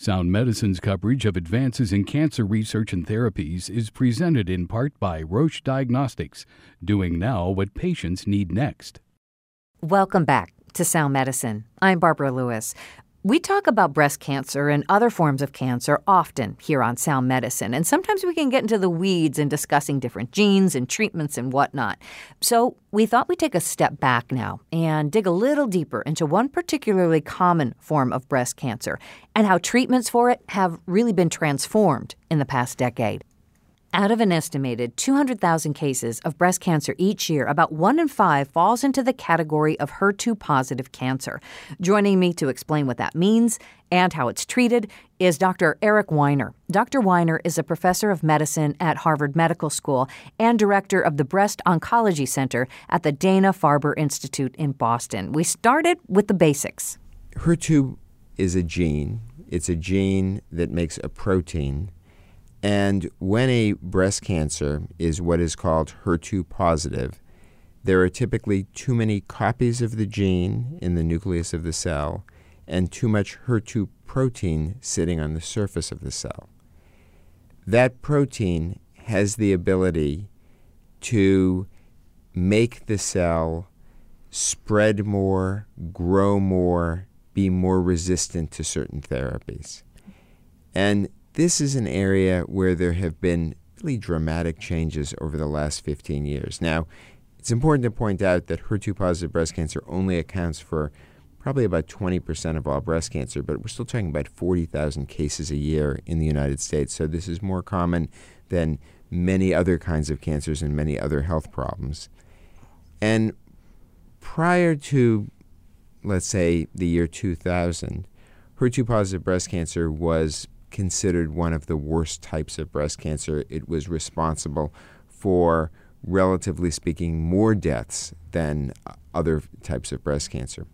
Sound Medicine's coverage of advances in cancer research and therapies is presented in part by Roche Diagnostics, doing now what patients need next. Welcome back to Sound Medicine. I'm Barbara Lewis. We talk about breast cancer and other forms of cancer often here on Sound Medicine, and sometimes we can get into the weeds in discussing different genes and treatments and whatnot. So we thought we'd take a step back now and dig a little deeper into one particularly common form of breast cancer and how treatments for it have really been transformed in the past decade. Out of an estimated 200,000 cases of breast cancer each year, about 1 in 5 falls into the category of HER2-positive cancer. Joining me to explain what that means and how it's treated is Dr. Eric Weiner. Dr. Weiner is a professor of medicine at Harvard Medical School and director of the Breast Oncology Center at the Dana-Farber Institute in Boston. We started with the basics. HER2 is a gene. It's a gene that makes a protein. And when a breast cancer is what is called HER2 positive, there are typically too many copies of the gene in the nucleus of the cell and too much HER2 protein sitting on the surface of the cell. That protein has the ability to make the cell spread more, grow more, be more resistant to certain therapies. And this is an area where there have been really dramatic changes over the last 15 years. Now, it's important to point out that HER2-positive breast cancer only accounts for probably about 20% of all breast cancer, but we're still talking about 40,000 cases a year in the United States. So this is more common than many other kinds of cancers and many other health problems. And prior to, let's say, the year 2000, HER2-positive breast cancer was considered one of the worst types of breast cancer. It was responsible for, relatively speaking, more deaths than other types of breast cancer.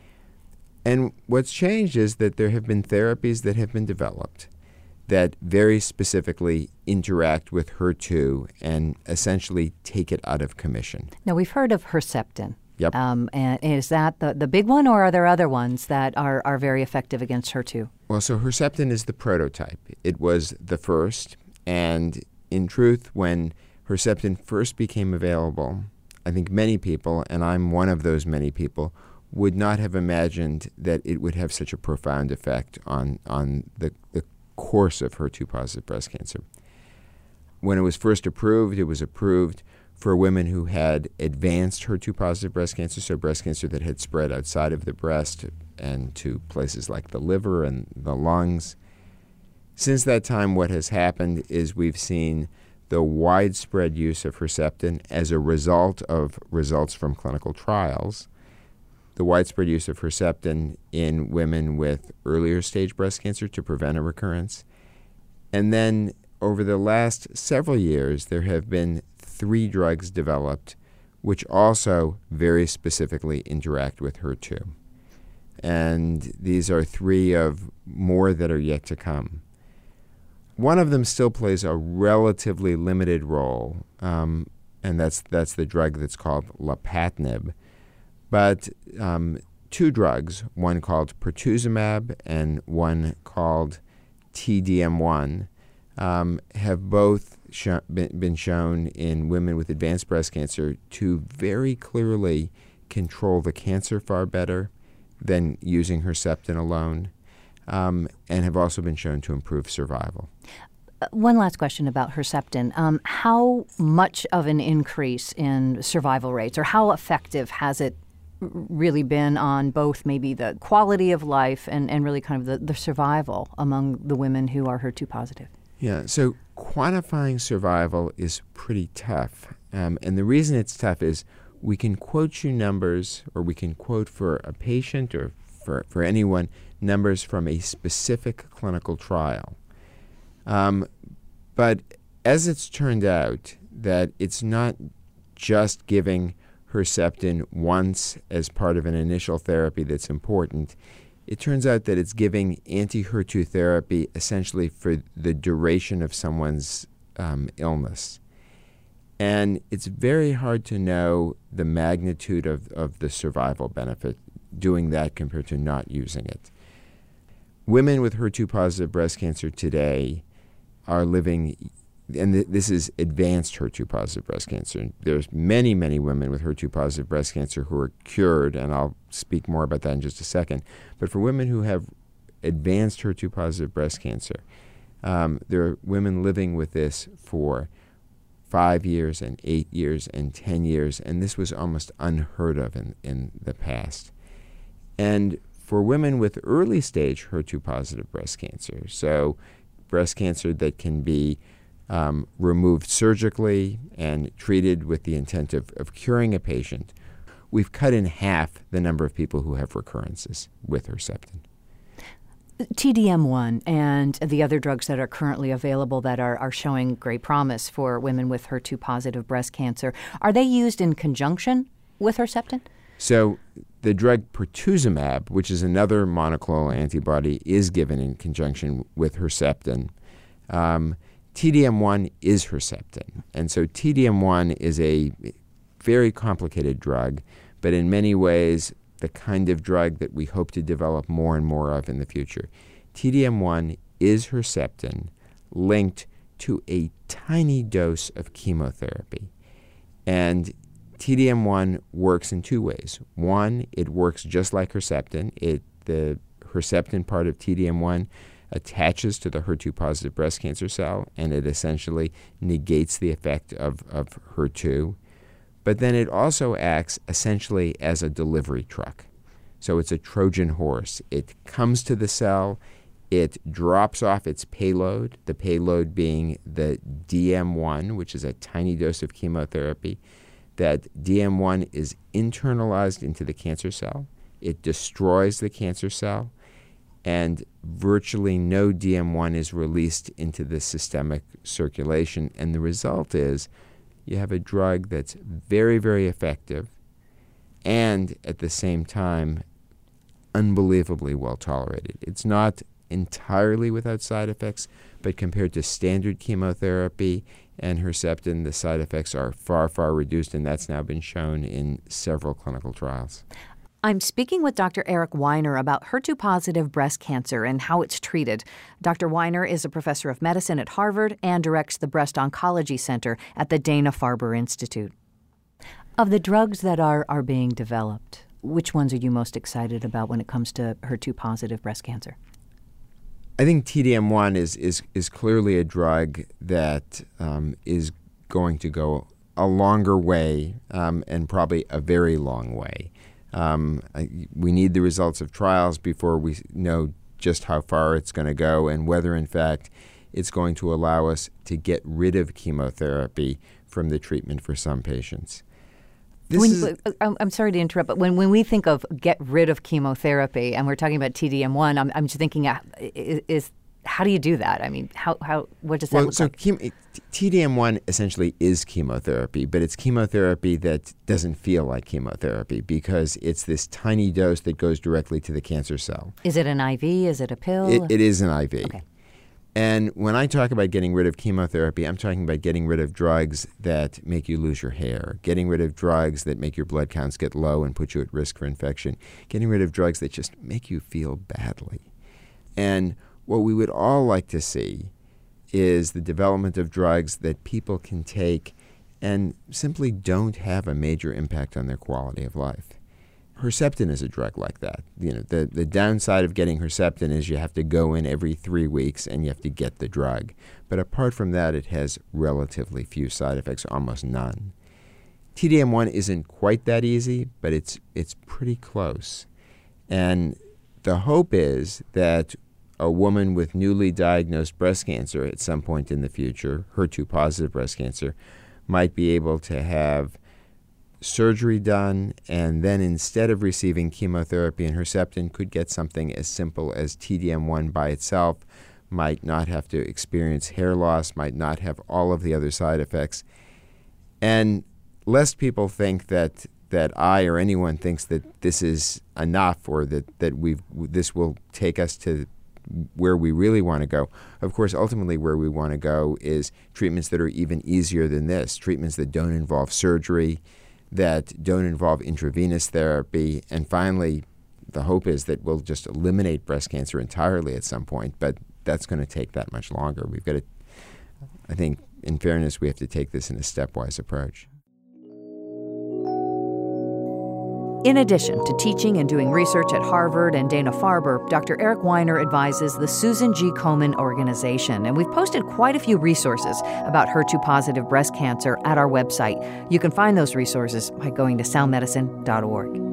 And what's changed is that there have been therapies that have been developed that very specifically interact with HER2 and essentially take it out of commission. Now, we've heard of Herceptin. Yep. And is that the big one, or are there other ones that are very effective against HER2? Well, so Herceptin is the prototype. It was the first, and in truth, when Herceptin first became available, I think many people, and I'm one of those many people, would not have imagined that it would have such a profound effect on the course of HER2-positive breast cancer. When it was first approved, it was approved for women who had advanced HER2-positive breast cancer, so breast cancer that had spread outside of the breast and to places like the liver and the lungs. Since that time, what has happened is we've seen the widespread use of Herceptin as a result of results from clinical trials, the widespread use of Herceptin in women with earlier stage breast cancer to prevent a recurrence. And then over the last several years, there have been 3 drugs developed which also very specifically interact with HER2. And these are 3 of more that are yet to come. One of them still plays a relatively limited role, and that's the drug that's called lapatinib. But 2 drugs, one called pertuzumab and one called T-DM1, have both been shown in women with advanced breast cancer to very clearly control the cancer far better than using Herceptin alone, and have also been shown to improve survival. One last question about Herceptin. How much of an increase in survival rates, or how effective has it really been on both maybe the quality of life and really kind of the survival among the women who are HER2 positive? Yeah, so quantifying survival is pretty tough. And the reason it's tough is we can quote you numbers, or we can quote for a patient or for anyone numbers from a specific clinical trial. But as it's turned out, that it's not just giving Herceptin once as part of an initial therapy that's important. It turns out that it's giving anti-HER2 therapy essentially for the duration of someone's illness. And it's very hard to know the magnitude of the survival benefit doing that compared to not using it. women with HER2-positive breast cancer today are living, and this is advanced HER2-positive breast cancer. There's many, many women with HER2-positive breast cancer who are cured, and I'll speak more about that in just a second. But for women who have advanced HER2-positive breast cancer, there are women living with this for 5 years and 8 years and 10 years, and this was almost unheard of in the past. And for women with early stage HER2-positive breast cancer, so breast cancer that can be removed surgically and treated with the intent of curing a patient, we've cut in half the number of people who have recurrences with Herceptin. T-DM1 and the other drugs that are currently available that are showing great promise for women with HER2-positive breast cancer, are they used in conjunction with Herceptin? So the drug pertuzumab, which is another monoclonal antibody, is given in conjunction with Herceptin. T-DM1 is Herceptin. And so T-DM1 is a very complicated drug, but in many ways the kind of drug that we hope to develop more and more of in the future. T-DM1 is Herceptin linked to a tiny dose of chemotherapy. And T-DM1 works in two ways. One, it works just like Herceptin. The Herceptin part of T-DM1 attaches to the HER2-positive breast cancer cell, and it essentially negates the effect of HER2. But then it also acts essentially as a delivery truck. So it's a Trojan horse. It comes to the cell, it drops off its payload, the payload being the DM1, which is a tiny dose of chemotherapy. That DM1 is internalized into the cancer cell. It destroys the cancer cell, and virtually no DM1 is released into the systemic circulation. And the result is you have a drug that's very, very effective and at the same time unbelievably well tolerated. It's not entirely without side effects, but compared to standard chemotherapy and Herceptin, the side effects are far, far reduced, and that's now been shown in several clinical trials. I'm speaking with Dr. Eric Weiner about HER2-positive breast cancer and how it's treated. Dr. Weiner is a professor of medicine at Harvard and directs the Breast Oncology Center at the Dana-Farber Institute. Of the drugs that are being developed, which ones are you most excited about when it comes to HER2-positive breast cancer? I think T-DM1 is clearly a drug that is going to go a longer way and probably a very long way. We need the results of trials before we know just how far it's going to go and whether, in fact, it's going to allow us to get rid of chemotherapy from the treatment for some patients. I'm sorry to interrupt, but when we think of get rid of chemotherapy and we're talking about T-DM1, I'm just thinking, how do you do that? I mean, what does that look like? T-DM1 essentially is chemotherapy, but it's chemotherapy that doesn't feel like chemotherapy because it's this tiny dose that goes directly to the cancer cell. Is it an IV? Is it a pill? It is an IV. Okay. And when I talk about getting rid of chemotherapy, I'm talking about getting rid of drugs that make you lose your hair, getting rid of drugs that make your blood counts get low and put you at risk for infection, getting rid of drugs that just make you feel badly. And what we would all like to see is the development of drugs that people can take and simply don't have a major impact on their quality of life. Herceptin is a drug like that. The downside of getting Herceptin is you have to go in every 3 weeks and you have to get the drug. But apart from that, it has relatively few side effects, almost none. T-DM1 isn't quite that easy, but it's pretty close. And the hope is that a woman with newly diagnosed breast cancer at some point in the future, HER2-positive breast cancer, might be able to have surgery done, and then instead of receiving chemotherapy and Herceptin, could get something as simple as T-DM1 by itself, might not have to experience hair loss, might not have all of the other side effects. And lest people think that I or anyone thinks that this is enough or that this will take us to where we really want to go. Of course, ultimately where we want to go is treatments that are even easier than this, treatments that don't involve surgery, that don't involve intravenous therapy, and finally, The hope is that we'll just eliminate breast cancer entirely at some point, but that's going to take that much longer. We've got to, I think, in fairness, we have to take this in a stepwise approach. In addition to teaching and doing research at Harvard and Dana-Farber, Dr. Eric Weiner advises the Susan G. Komen Organization, and we've posted quite a few resources about HER2-positive breast cancer at our website. You can find those resources by going to soundmedicine.org.